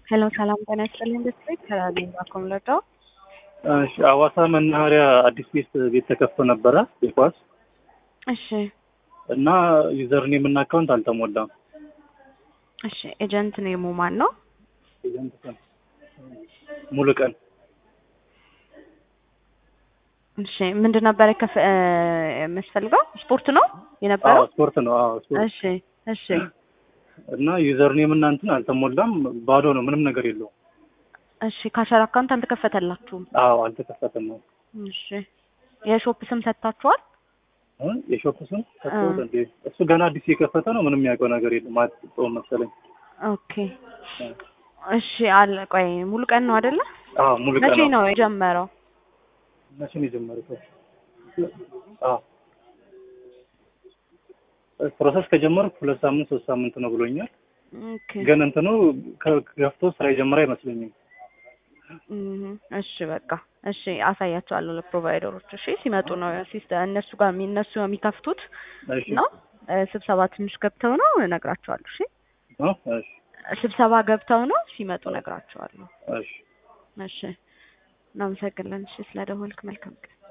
ሄሎ ሰላም ጤና ይስጥልኝ ዲስትሪክት ከራዲዮ አኮምለቶ እሺ አዋሳ መናኸሪያ አዲስ ቤት ተከፍቶ ነበረ የኳስ እሺ እና ዩዘር ኔም እና አካውንት አልተሞላም። እሺ ኤጀንት ኔሙ ማን ነው? ሙሉ ቀን። እሺ ምንድን ነበር መስፈልገው? ስፖርት ነው የነበረው? ስፖርት ነው። ስፖርት። እሺ እሺ እና ዩዘር ኔም እና እንትን አልተሞላም፣ ባዶ ነው፣ ምንም ነገር የለውም። እሺ ካሸር አካውንት አልተከፈተላችሁም? አልተከፈተም ነው። እሺ የሾፕ ስም ሰጥታችኋል? የሾፕ ስም ሰጥተውት እንዴ? እሱ ገና አዲስ የከፈተ ነው፣ ምንም የሚያውቀው ነገር የለም። አጥቶ መሰለኝ። ኦኬ እሺ አለ። ቆይ ሙሉ ቀን ነው አይደለ? ሙሉ ቀን ነው። መቼ ነው የጀመረው? መቼ ነው የጀመረው? ፕሮሰስ ከጀመርኩ 2 ሳምንት 3 ሳምንት ነው ብሎኛል። ኦኬ ግን እንትኑ ከገፍቶ ስራ የጀመረ አይመስለኝም። እሺ በቃ እሺ አሳያቸዋለሁ ለፕሮቫይደሮች። እሺ ሲመጡ ነው እነሱ ጋር የሚከፍቱት ነው። ስብሰባ ትንሽ ገብተው ነው እነግራቸዋለሁ። እሺ ስብሰባ ገብተው ነው ሲመጡ እነግራቸዋለሁ። እሺ እናመሰግናለን። እሺ ስለደወልክ መልካም ቀን።